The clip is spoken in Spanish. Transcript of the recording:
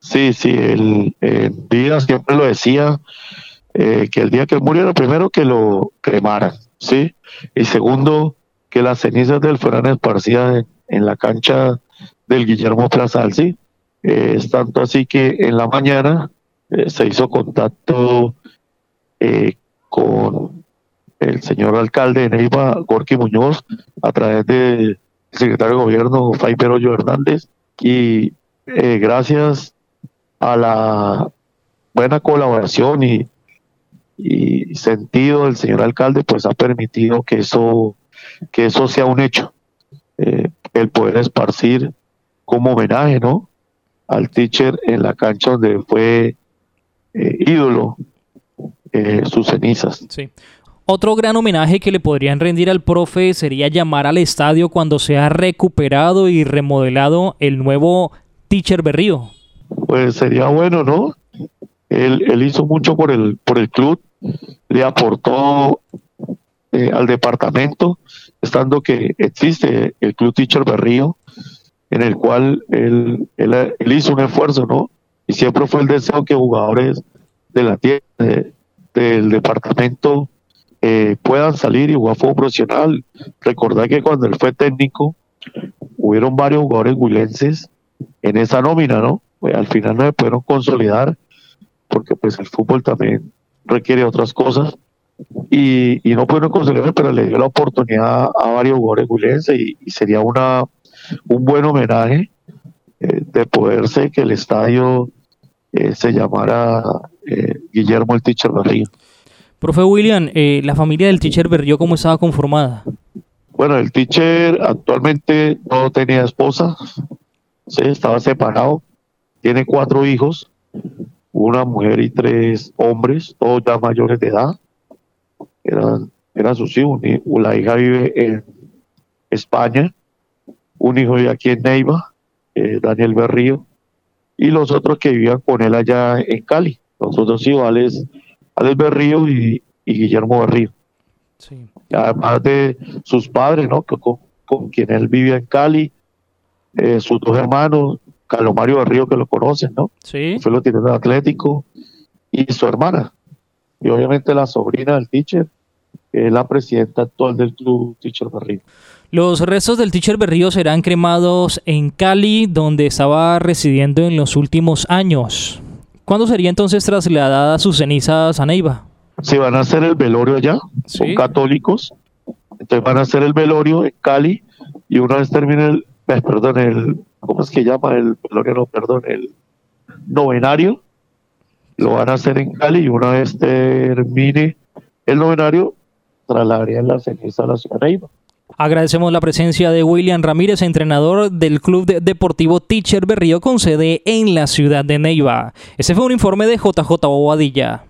Sí, sí, el día siempre lo decía, que el día que él muriera, primero que lo cremaran, ¿sí? Y segundo, que las cenizas de él fueran esparcidas en la cancha del Guillermo Plazal, ¿sí? Es tanto así que en la mañana se hizo contacto eh, con el señor alcalde de Neiva, Gorky Muñoz, a través del secretario de gobierno, Faiber Hoyo Hernández, y gracias a la buena colaboración y sentido del señor alcalde, pues ha permitido que eso sea un hecho, el poder esparcir como homenaje, ¿no?, al teacher en la cancha donde fue ídolo, sus cenizas. Sí. Otro gran homenaje que le podrían rendir al profe sería llamar al estadio cuando sea recuperado y remodelado el nuevo Teacher Berrío. Pues sería bueno, ¿no? Él hizo mucho por el club, le aportó al departamento, estando que existe el Club Teacher Berrío, en el cual él hizo un esfuerzo, ¿no? Y siempre fue el deseo que jugadores de la tierra, del departamento, puedan salir y jugar fútbol profesional. Recordar que cuando él fue técnico, hubieron varios jugadores huilenses en esa nómina, ¿no? Pues al final no se pudieron consolidar, porque pues el fútbol también requiere otras cosas, y no pudieron consolidar, pero le dio la oportunidad a varios jugadores huilenses, y sería un buen homenaje, de poderse que el estadio se llamara Guillermo el Teacher Berrío. Profe William, la familia del Teacher Berrío, ¿cómo estaba conformada? Bueno, el teacher actualmente no tenía esposa, sí, estaba separado, tiene 4 hijos, una mujer y 3 hombres, todos ya mayores de edad, eran sus hijos. La hija vive en España, un hijo vive aquí en Neiva, Daniel Berrío, y los otros que vivían con él allá en Cali, los otros hijos, Alex Berrío y Guillermo Berrío. Sí. Además de sus padres, ¿no?, con quien él vivía en Cali, sus 2 hermanos, Carlos Mario Berrío, que lo conocen, ¿no? Sí. Fue lo tiene en Atlético, y su hermana, y obviamente la sobrina del teacher, que es la presidenta actual del club Teacher Berrío. Los restos del Teacher Berrío serán cremados en Cali, donde estaba residiendo en los últimos años. ¿Cuándo sería entonces trasladada sus cenizas a Neiva? Si van a hacer el velorio allá, Sí. son católicos, entonces van a hacer el velorio en Cali, y una vez termine ¿cómo es que llama? El velorio, no, perdón, el novenario, lo van a hacer en Cali, y una vez termine el novenario, trasladarían la ceniza a la ciudad de Neiva. Agradecemos la presencia de William Ramírez, entrenador del Club Deportivo Teacher Berrío con sede en la ciudad de Neiva. Este fue un informe de JJ Bobadilla.